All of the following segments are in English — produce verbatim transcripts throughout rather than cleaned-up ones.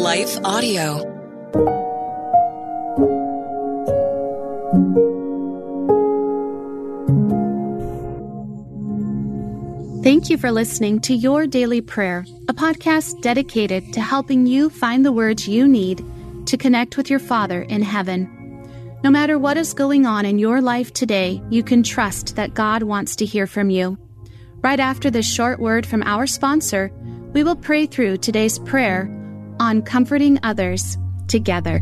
Life Audio. Thank you for listening to Your Daily Prayer, a podcast dedicated to helping you find the words you need to connect with your Father in heaven. No matter what is going on in your life today, you can trust that God wants to hear from you. Right after this short word from our sponsor, we will pray through today's prayer on comforting others together.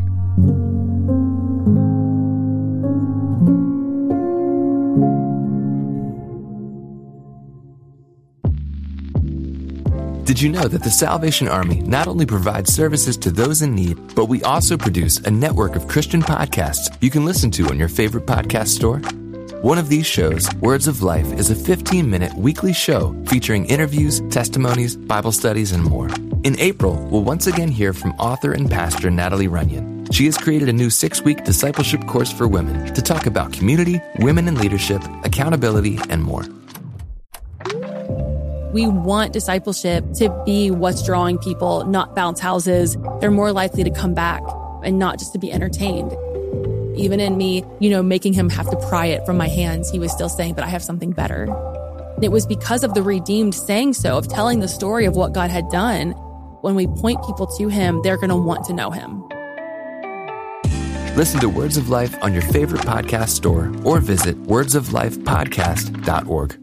Did you know that the Salvation Army not only provides services to those in need, but we also produce a network of Christian podcasts you can listen to on your favorite podcast store? One of these shows, Words of Life, is a fifteen-minute weekly show featuring interviews, testimonies, Bible studies, and more. In April, we'll once again hear from author and pastor Natalie Runyon. She has created a new six-week discipleship course for women to talk about community, women in leadership, accountability, and more. We want discipleship to be what's drawing people, not bounce houses. They're more likely to come back and not just to be entertained. Even in me, you know, making him have to pry it from my hands, he was still saying, but I have something better. And it was because of the redeemed saying so, of telling the story of what God had done. When we point people to him, they're going to want to know him. Listen to Words of Life on your favorite podcast store or visit words of life podcast dot org.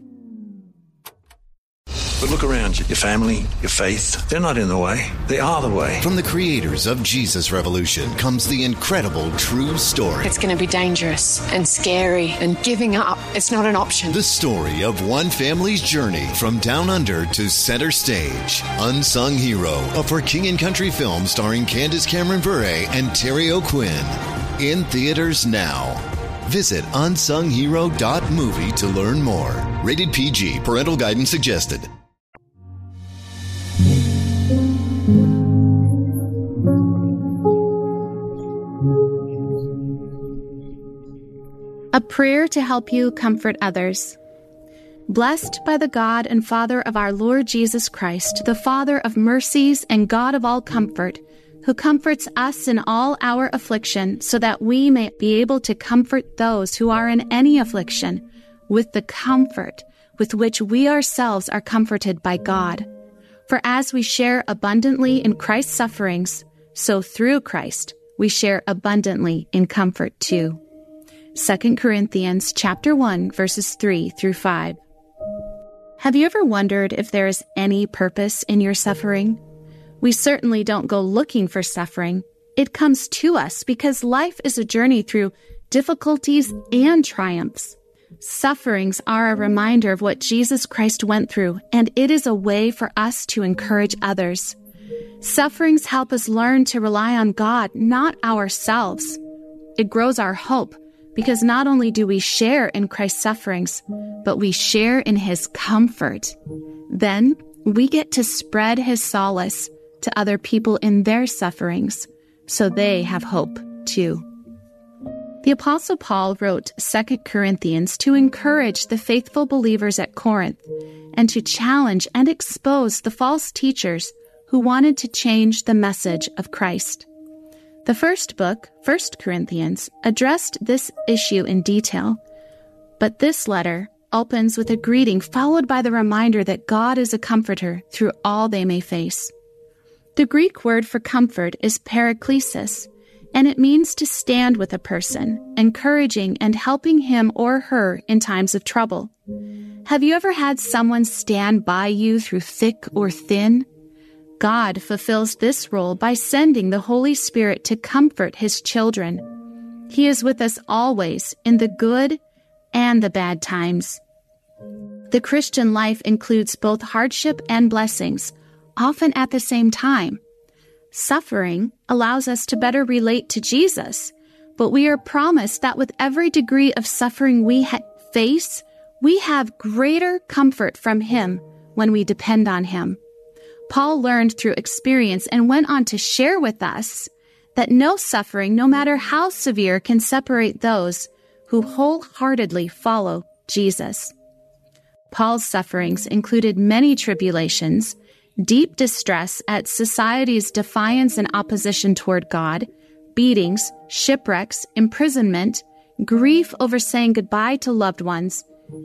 But look around you. Your family, your faith, they're not in the way. They are the way. From the creators of Jesus Revolution comes the incredible true story. It's going to be dangerous and scary, and giving up, it's not an option. The story of one family's journey from down under to center stage. Unsung Hero, a For King and Country film starring Candace Cameron Bure and Terry O'Quinn. In theaters now. Visit unsung hero dot movie to learn more. Rated P G. Parental guidance suggested. A prayer to help you comfort others. Blessed by the God and Father of our Lord Jesus Christ, the Father of mercies and God of all comfort, who comforts us in all our affliction, so that we may be able to comfort those who are in any affliction with the comfort with which we ourselves are comforted by God. For as we share abundantly in Christ's sufferings, so through Christ we share abundantly in comfort too. Second Corinthians chapter one, verses three through five. Have you ever wondered if there is any purpose in your suffering? We certainly don't go looking for suffering. It comes to us because life is a journey through difficulties and triumphs. Sufferings are a reminder of what Jesus Christ went through, and it is a way for us to encourage others. Sufferings help us learn to rely on God, not ourselves. It grows our hope, because not only do we share in Christ's sufferings, but we share in his comfort. Then we get to spread his solace to other people in their sufferings, so they have hope too. The Apostle Paul wrote Second Corinthians to encourage the faithful believers at Corinth and to challenge and expose the false teachers who wanted to change the message of Christ. The first book, First Corinthians, addressed this issue in detail, but this letter opens with a greeting followed by the reminder that God is a comforter through all they may face. The Greek word for comfort is paraklesis, and it means to stand with a person, encouraging and helping him or her in times of trouble. Have you ever had someone stand by you through thick or thin? God fulfills this role by sending the Holy Spirit to comfort his children. He is with us always in the good and the bad times. The Christian life includes both hardship and blessings, often at the same time. Suffering allows us to better relate to Jesus, but we are promised that with every degree of suffering we ha- face, we have greater comfort from him when we depend on him. Paul learned through experience and went on to share with us that no suffering, no matter how severe, can separate those who wholeheartedly follow Jesus. Paul's sufferings included many tribulations, deep distress at society's defiance and opposition toward God, beatings, shipwrecks, imprisonment, grief over saying goodbye to loved ones,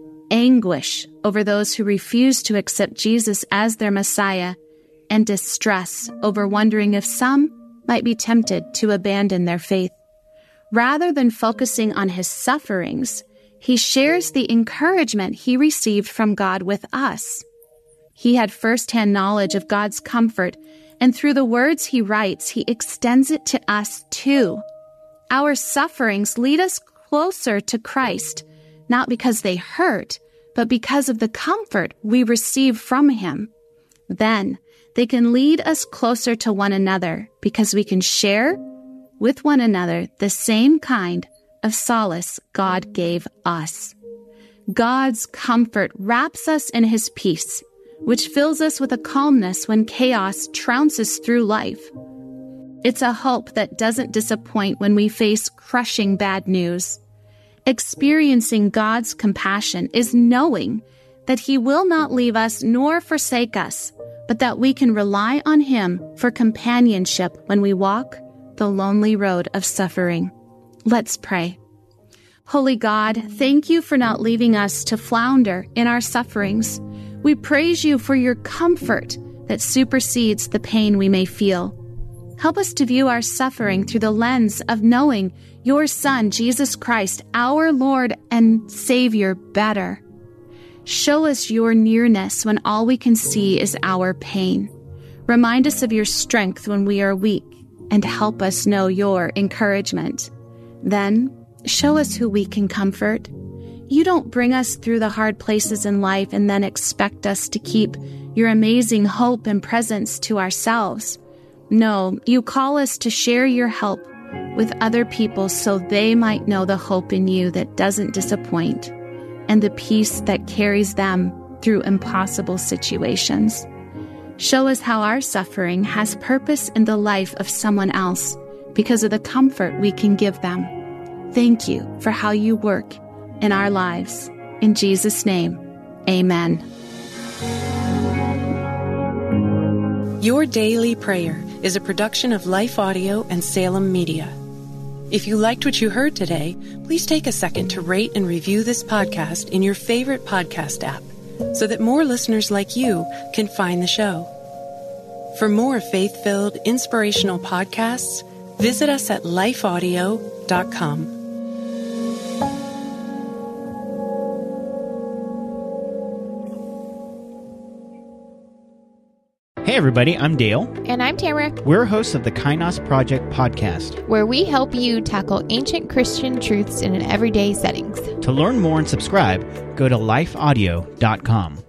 anguish over those who refuse to accept Jesus as their Messiah, and distress over wondering if some might be tempted to abandon their faith. Rather than focusing on his sufferings, he shares the encouragement he received from God with us. He had firsthand knowledge of God's comfort, and through the words he writes, he extends it to us too. Our sufferings lead us closer to Christ, not because they hurt, but because of the comfort we receive from him. Then they can lead us closer to one another because we can share with one another the same kind of solace God gave us. God's comfort wraps us in his peace, which fills us with a calmness when chaos trounces through life. It's a hope that doesn't disappoint when we face crushing bad news. Experiencing God's compassion is knowing that he will not leave us nor forsake us, but that we can rely on him for companionship when we walk the lonely road of suffering. Let's pray. Holy God, thank you for not leaving us to flounder in our sufferings. We praise you for your comfort that supersedes the pain we may feel. Help us to view our suffering through the lens of knowing your Son, Jesus Christ, our Lord and Savior, better. Show us your nearness when all we can see is our pain. Remind us of your strength when we are weak, and help us know your encouragement. Then, show us who we can comfort. You don't bring us through the hard places in life and then expect us to keep your amazing hope and presence to ourselves. No, you call us to share your help with other people so they might know the hope in you that doesn't disappoint and the peace that carries them through impossible situations. Show us how our suffering has purpose in the life of someone else because of the comfort we can give them. Thank you for how you work in our lives. In Jesus' name, amen. Your Daily Prayer is a production of Life Audio and Salem Media. If you liked what you heard today, please take a second to rate and review this podcast in your favorite podcast app so that more listeners like you can find the show. For more faith-filled, inspirational podcasts, visit us at life audio dot com. Hey everybody, I'm Dale. And I'm Tamara. We're hosts of the Kainos Project podcast, where we help you tackle ancient Christian truths in an everyday settings. To learn more and subscribe, go to life audio dot com.